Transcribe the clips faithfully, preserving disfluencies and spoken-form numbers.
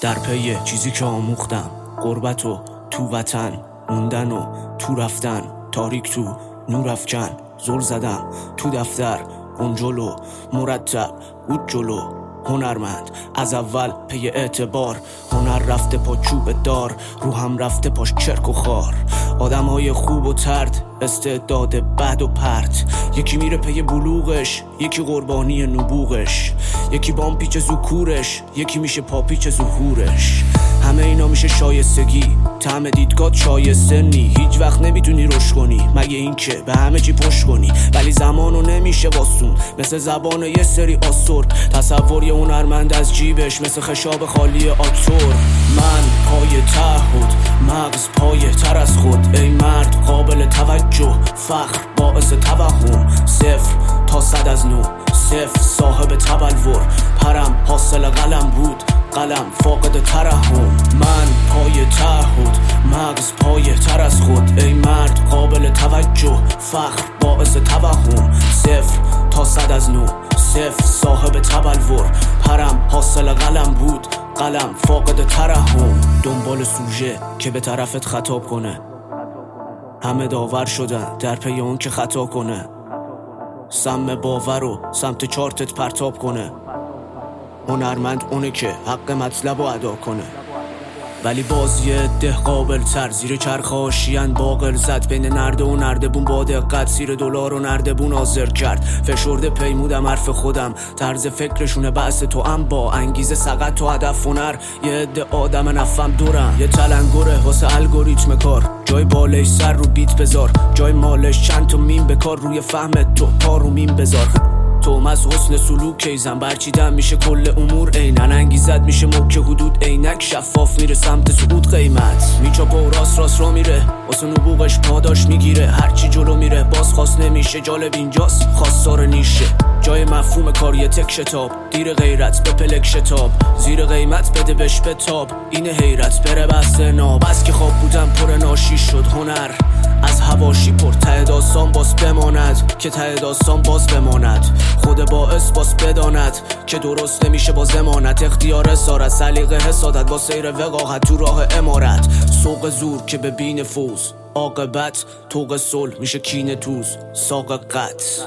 در پی چیزی که آموختم، غربت و تو وطن موندن و تو رفتن، تاریک تو نور افکن، زل زدم تو دفتر گنجل و مرتب بود جلو. هنرمند از اول پی اعتبار، هنر رفته پا چوب دار، رو هم رفته پاش چرک و خار. آدم های خوب و ترد، استعداد بد و پرت، یکی میره پی بلوغش، یکی قربانی نبوغش، یکی بام پیچ زکورش، یکی میشه پاپیچ ظهورش. همه اینا میشه شایستگی، طعم دیدگاه شایسته نی. هیچ وقت نمیتونی رشد کنی مگه این که به همه چی پشت کنی، ولی زمانو نمیشه واسون مثل زبان یه سری آسور. تصور یه هنرمند از جیبش مثل خشاب خالی آکتور. من پای تعهد، مغز پای تر از خود، ای مرد قابل توجه، فخر باعث توهم. صفر تا صد از نو، صفر صاحب تبلور، پرم حاصل قلم بود، قلم فاقد ترحم. من پای تعهد، مغز پای تر از خود، ای مرد قابل توجه، فخر باعث توهم. صفر تا صد از نو، صفر صاحب تبلور، پرم حاصل قلم بود، قلم فاقد ترحم. دنبال سوژه که به طرفت خطاب کنه، همه داور شدن در پی اون که خطا کنه. سم باور رو سمت چارتت پرتاب کنه. هنرمند اونه که حق مطلب رو ادا کنه، ولی بازی ده قابل تر زیر چرخ آشیان باقل زد. بین نرده و نردبون با دقت سیر دلار و نردبون حاضر کرد. فشرده پیمودم حرف خودم، طرز فکرشونه بحث تو ام با انگیزه سقط تو هدف هنر. یه عده آدم نفهم دورم، یه تلنگره واسه الگوریتم کار. جای بالش سر رو بیت بذار، جای مالش چند تا میم بکار. روی فهمت تو پا رو میم بذار. تو از حسن سلوک کیزم برچیدم میشه کل امور اینن. انگیزت میشه موک حدود عینک، شفاف میره سمت صعود قیمت. میچاپه و راست راست را میره، واسه نبوغش پاداش میگیره. هرچی جلو میره باز خواست نمیشه. جالب اینجاست خواستار نیشه، جای مفهوم کاریه تک شتاب. دیر غیرت به پلک شتاب، زیر قیمت بده بش بتاب. این حیرت بره بس ناب، از که خواب بودم پر ناشی شد. هنر از هواشی پر ته داستان باز بماند، که ته داستان باز بماند. خود باعث باز بداند که درست نمیشه با زمانت. اختیار اسارت، سلیقه حسادت با سیر وقاحت تو راه امارت. سوق زور که به بین فوز، عاقبت توق صلح میشه کین توز، ساق قط.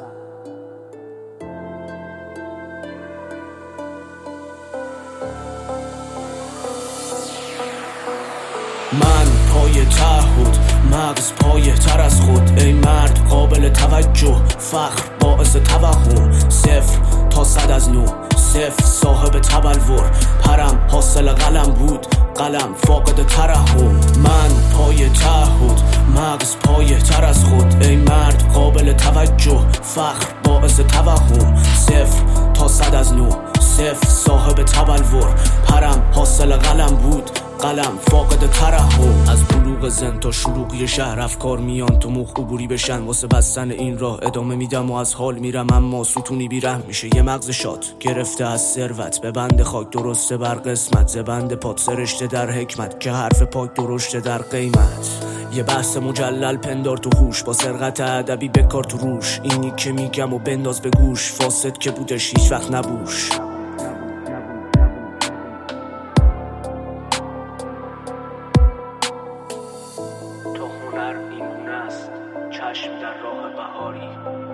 من پای تعهد، مغز پای تر از خود، ای مرد قابل توجه، فخر باعث توهم. صفر تا صد از نو، صفر صاحب تبلور، پرم حاصل قلم بود، قلم فاقد ترحم. من پای تعهد، مغز پای تر از خود، ای مرد قابل توجه، فخر باعث توهم. صفر تا صد از نو، صفر صاحب تبلور، پرم حاصل قلم بود، قلم فاقد ترحم. از بلوغ زن تا شلوغی شهر افکار میان تو مخ عبوری بشن. واسه بستن این راه ادامه میدم و از حال میرم، اما ستونی بیرحم میشه. یه مغز شاد گرفته از ثروت، به بند خاک درسته بر قسمت. زبند پات سرشته در حکمت، که حرف پاک درشته در قیمت. یه بحث مجلل پندار تو هوش، با سرقت ادبی بکار تو روش. اینی که میگم و بنداز به گوش، فاسد که بودش هیچ وقت نبوش. چشم در راه بهاری،